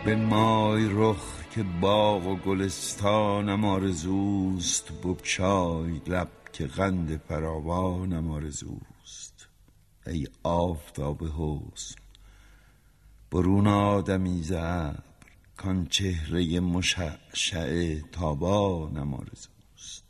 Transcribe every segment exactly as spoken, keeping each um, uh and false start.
بنمای رخ که باغ و گلستانم آرزوست، بگشای لب که قند فراوانم آرزوست. ای آفتاب حسن برون آدمی ز ابر، کان چهره مشعشع تابانم آرزوست.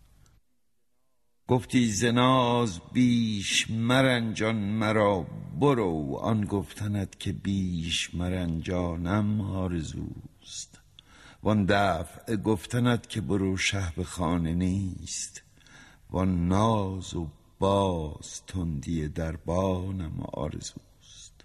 گفتی ز ناز بیش مرنجان مرا، برو آن گفتنت که بیش مرنجانم آرزوست. وان دفع گفتنت که برو شه به خانه نیست، وان ناز و باز تندی دربانم آرزوست.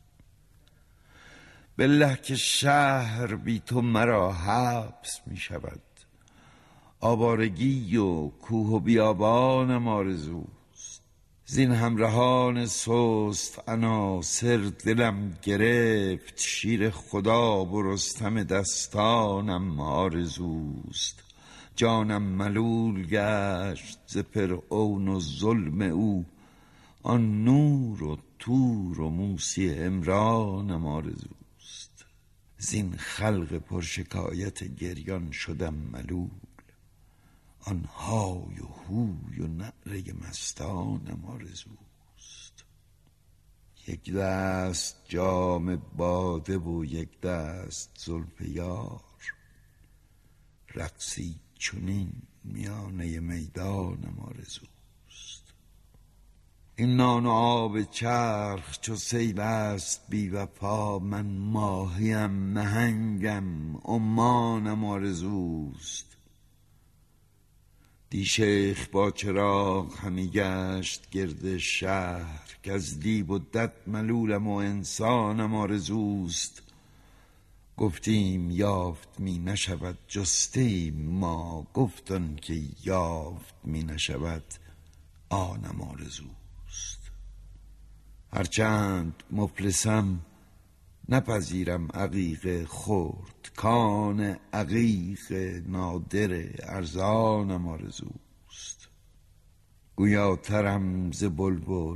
بالله که شهر بی تو مرا حبس می شود، آوارگی و کوه و بیابانم آرزوست. زین همرهان سست عناصر دلم گرفت، شیر خدا و رستم دستانم آرزوست. جانم ملول گشت ز فرعون و ظلم او، آن نور و طور و موسی عمرانم آرزوست. زین خلق پرشکایت گریان شدم ملول، آن های و هوی و نعره مستانم آرزوست. یک دست جام باده و یک دست زلف یار، رقصی چنین میانه میدانم آرزوست. این نان و آب چرخ چو سیل است بی وفا، من ماهیم نهنگم عمانم آرزوست. دی شیخ با چراغ همی گشت گرد شهر، که از دیو و دد ملولم و انسانم آرزوست. گفتیم یافت می نشود جستیم ما، گفت آن که یافت می نشود آنم آرزوست. هرچند مفلسم نپذیرم عقیق خرد، کان عقیق نادر ارزانم آرزوست. گویاترم ز بلبل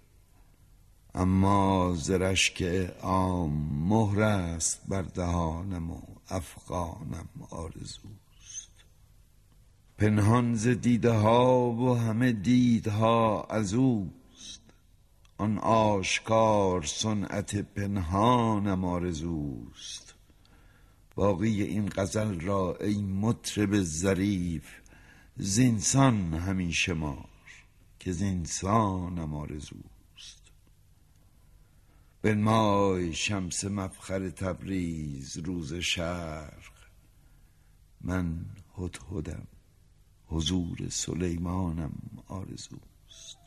اما ز رشک عام، مهر است بر دهانم و افغانم آرزوست. پنهان ز دیده ها و همه دیدها از اوست، آن آشکار صنعت پنهانم آرزوست. باقی این غزل را ای مطرب ظریف، زینسان همی شمار که زینسانم آرزوست. بنمای شمس مفخر تبریز روز شرق، من هدهدم حضور سلیمانم آرزوست.